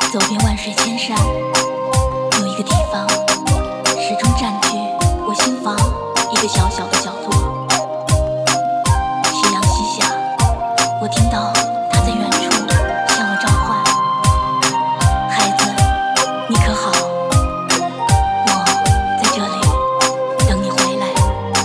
走遍万水千山，有一个地方始终占据我心房一个小小的角落。夕阳西下，我听到它在远处向我召唤：孩子，你可好？我在这里等你回来。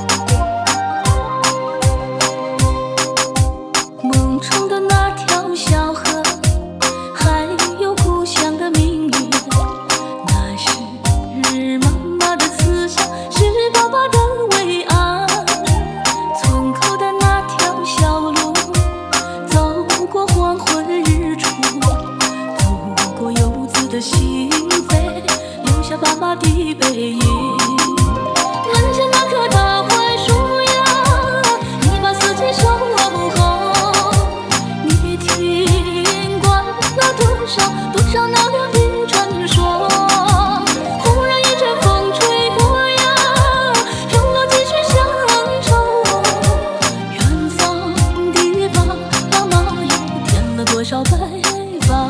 梦中的那条小河，还有故乡的明月，那是妈妈的慈祥，是爸爸的伟岸。村口的那条小路，走过黄昏日出，走过游子的心扉，留下爸爸的背影。门前那棵大槐树呀，你把四季守候。你听惯了多少那凉的传说，忽然一阵风吹过呀，飘落几许乡愁。远方的爸妈又添了多少白发？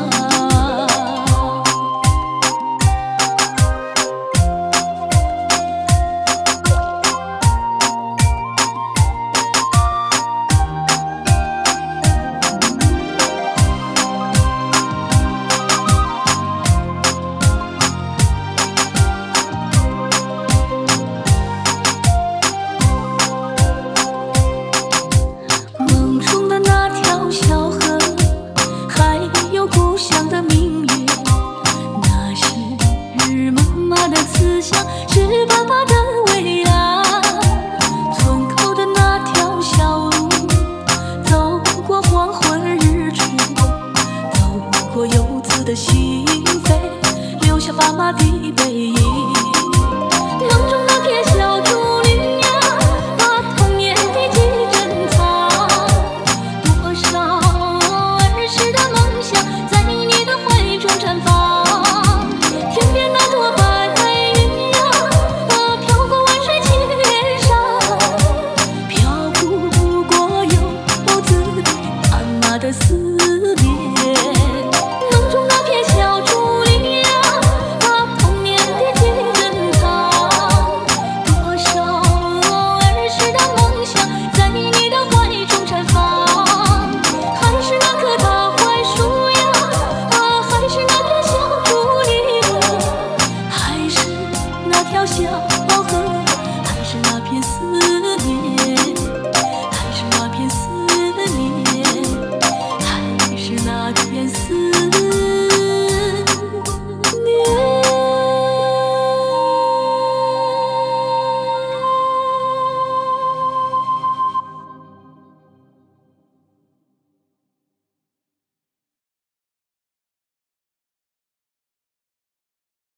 梦中的那条小河，还有故乡的明月，那是妈妈的慈祥，是爸爸的伟岸。村口的那条小路，走过黄昏日出，走过游子的心扉，留下爸妈的背影。梦中那片小竹林呀，把童年的记忆珍藏。多少儿时的梦想，在你的怀中绽放。天边那朵白云呀，飘过万水千山，飘不过游子妈妈的思念。梦中那片小竹林呀，把童年的记忆珍藏。多少儿时的梦想，在你的怀中绽放。还是那棵大槐树呀，还是那片小竹林，还是那条小河，还是那片思